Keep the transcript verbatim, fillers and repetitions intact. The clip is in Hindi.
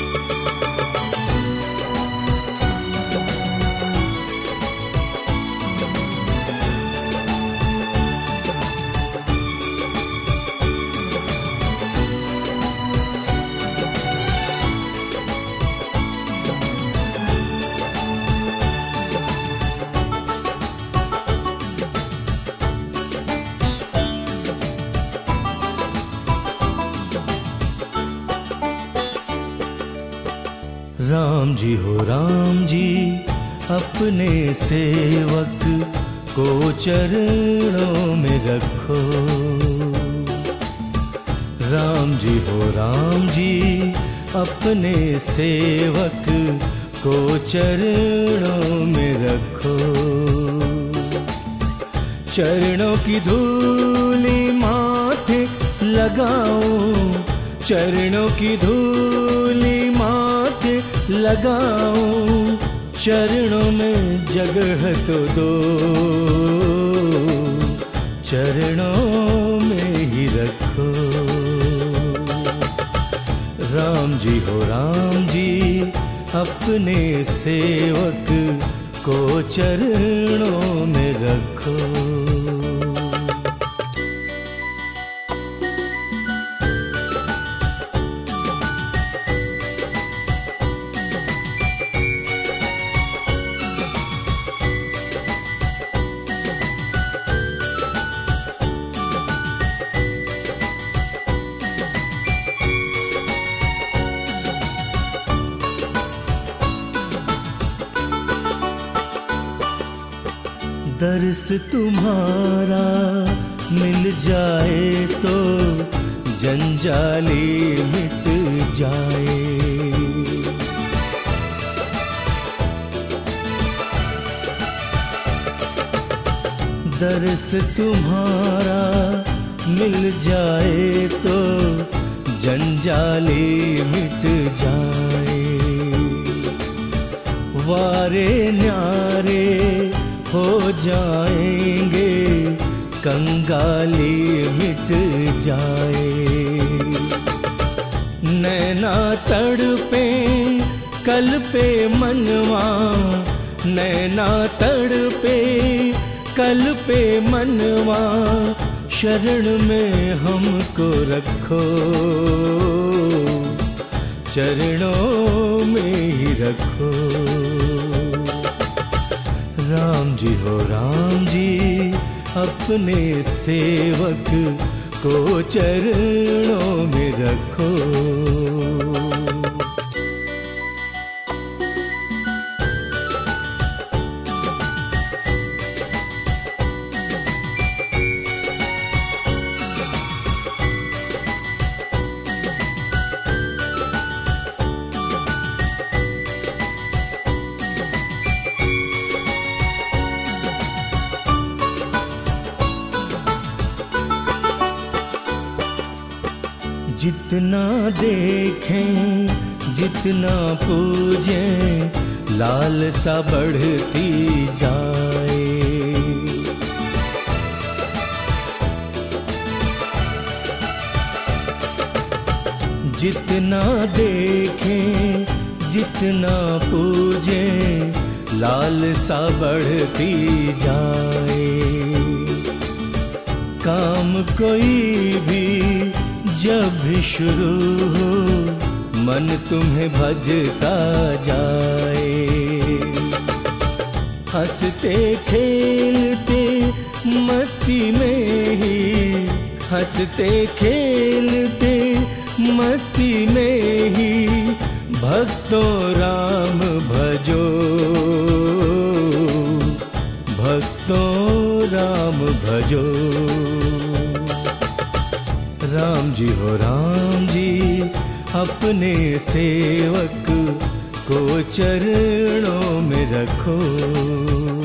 राम जी हो राम जी अपने सेवक को चरणों में रखो। राम जी हो राम जी अपने सेवक को चरणों में रखो। चरणों की धूली माथे लगाओ, चरणों की धूली माथे लगाओ, चरणों में जगह तो दो, चरणों में ही रखो। राम जी हो राम जी अपने सेवक को चरणों में रखो। दर्श तुम्हारा मिल जाए तो जंजाली मिट जाए। दर्श तुम्हारा मिल जाए तो जंजाली मिट जाए। वारे न्यारे हो जाएंगे, कंगाली मिट जाए। नैना तड़पे कल पे मनवा, नैना तड़पे कल पे मनवा, शरण में हमको रखो, चरणों में ही रखो। राम जी हो राम जी अपने सेवक को चरणों में रखो। जितना देखें जितना पूजें लालसा बढ़ती जाए। जितना देखें जितना पूजें लालसा बढ़ती जाए। काम कोई भी जब भी शुरू हो मन तुम्हें भजता जाए। हंसते खेलते मस्ती में ही, हंसते खेलते मस्ती में ही भक्तों राम भजो, भक्तों राम भजो। राम जी हो राम जी अपने सेवक को चरणों में रखो।